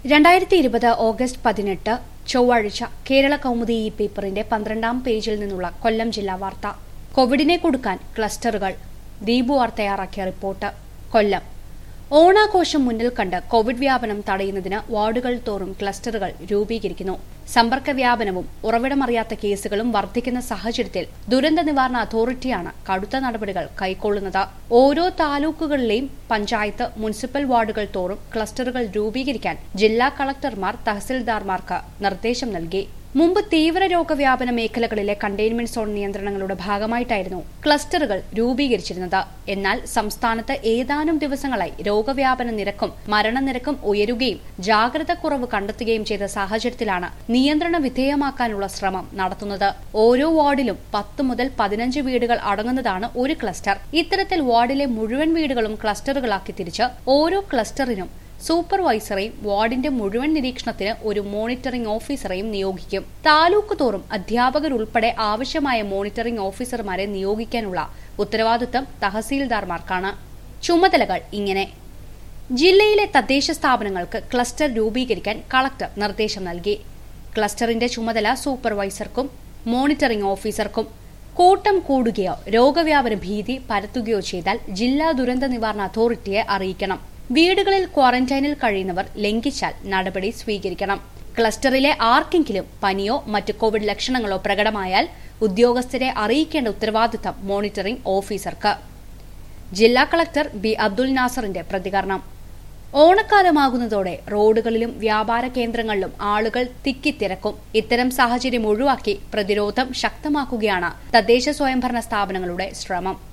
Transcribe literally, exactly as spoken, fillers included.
രണ്ടായിരത്തി ഇരുപത് ഓഗസ്റ്റ് പതിനെട്ട് ചൊവ്വാഴ്ച കേരള കൗമുദി ഈ പേപ്പറിന്റെ പന്ത്രണ്ടാം പേജിൽ നിന്നുള്ള കൊല്ലം ജില്ലാ വാർത്ത. കോവിഡിനെ കൊടുക്കാൻ ക്ലസ്റ്ററുകൾ. ദീപു ആർ തയ്യാറാക്കിയ റിപ്പോർട്ട്. കൊല്ലം. ഓണാഘോഷം മുന്നിൽ കണ്ട് കോവിഡ് വ്യാപനം തടയുന്നതിന് വാർഡുകൾ തോറും ക്ലസ്റ്ററുകൾ രൂപീകരിക്കുന്നു. സമ്പർക്ക വ്യാപനവും ഉറവിടമറിയാത്ത കേസുകളും വർദ്ധിക്കുന്ന സാഹചര്യത്തിൽ ദുരന്ത നിവാരണ അതോറിറ്റിയാണ് കടുത്ത നടപടികൾ കൈക്കൊള്ളുന്നത്. ഓരോ താലൂക്കുകളിലെയും പഞ്ചായത്ത്, മുനിസിപ്പൽ വാർഡുകൾ തോറും ക്ലസ്റ്ററുകൾ രൂപീകരിക്കാൻ ജില്ലാ കളക്ടർമാർ തഹസിൽദാർമാർക്ക് നിർദ്ദേശം നൽകി. മുമ്പ് തീവ്ര രോഗവ്യാപന മേഖലകളിലെ കണ്ടെയ്ൻമെന്റ് സോൺ നിയന്ത്രണങ്ങളുടെ ഭാഗമായിട്ടായിരുന്നു ക്ലസ്റ്ററുകൾ രൂപീകരിച്ചിരുന്നത്. എന്നാൽ സംസ്ഥാനത്ത് ഏതാനും ദിവസങ്ങളായി രോഗവ്യാപന നിരക്കും മരണനിരക്കും ഉയരുകയും ജാഗ്രത കുറവ് കണ്ടെത്തുകയും ചെയ്ത സാഹചര്യത്തിലാണ് നിയന്ത്രണ വിധേയമാക്കാനുള്ള ശ്രമം നടത്തുന്നത്. ഓരോ വാർഡിലും പത്ത് മുതൽ പതിനഞ്ച് വീടുകൾ അടങ്ങുന്നതാണ് ഒരു ക്ലസ്റ്റർ. ഇത്തരത്തിൽ വാർഡിലെ മുഴുവൻ വീടുകളും ക്ലസ്റ്ററുകളാക്കി തിരിച്ച് ഓരോ ക്ലസ്റ്ററിനും സൂപ്പർവൈസറെയും വാർഡിന്റെ മുഴുവൻ നിരീക്ഷണത്തിന് ഒരു മോണിറ്ററിംഗ് ഓഫീസറെയും നിയോഗിക്കും. താലൂക്ക് തോറും അധ്യാപകരുൾപ്പെടെ ആവശ്യമായ മോണിറ്ററിംഗ് ഓഫീസർമാരെ നിയോഗിക്കാനുള്ള ഉത്തരവാദിത്തം തഹസീൽദാർമാർക്കാണ്. ചുമതലകൾ ഇങ്ങനെ: ജില്ലയിലെ തദ്ദേശ സ്ഥാപനങ്ങൾക്ക് ക്ലസ്റ്റർ രൂപീകരിക്കാൻ കളക്ടർ നിർദ്ദേശം നൽകി. ക്ലസ്റ്ററിന്റെ ചുമതല സൂപ്പർവൈസർക്കും മോണിറ്ററിംഗ് ഓഫീസർക്കും. കൂട്ടം കൂടുകയോ രോഗവ്യാപന ഭീതി പരത്തുകയോ ചെയ്താൽ ജില്ലാ ദുരന്ത നിവാരണ അതോറിറ്റിയെ അറിയിക്കണം. വീടുകളിൽ ക്വാറന്റൈനിൽ കഴിയുന്നവർ ലംഘിച്ചാൽ നടപടി സ്വീകരിക്കണം. ക്ലസ്റ്ററിലെ ആർക്കെങ്കിലും പനിയോ മറ്റ് കോവിഡ് ലക്ഷണങ്ങളോ പ്രകടമായാൽ ഉദ്യോഗസ്ഥരെ അറിയിക്കേണ്ട ഉത്തരവാദിത്തം മോണിറ്ററിംഗ് ഓഫീസർക്ക്. ജില്ലാ കളക്ടർ ബി അബ്ദുൽ നാസറിന്റെ പ്രതികരണം. ഓണക്കാലമാകുന്നതോടെ റോഡുകളിലും വ്യാപാര കേന്ദ്രങ്ങളിലും ആളുകൾ തിക്കിത്തിരക്കും. ഇത്തരം സാഹചര്യം ഒഴിവാക്കി പ്രതിരോധം ശക്തമാക്കുകയാണ് തദ്ദേശ സ്വയംഭരണ സ്ഥാപനങ്ങളുടെ ശ്രമം.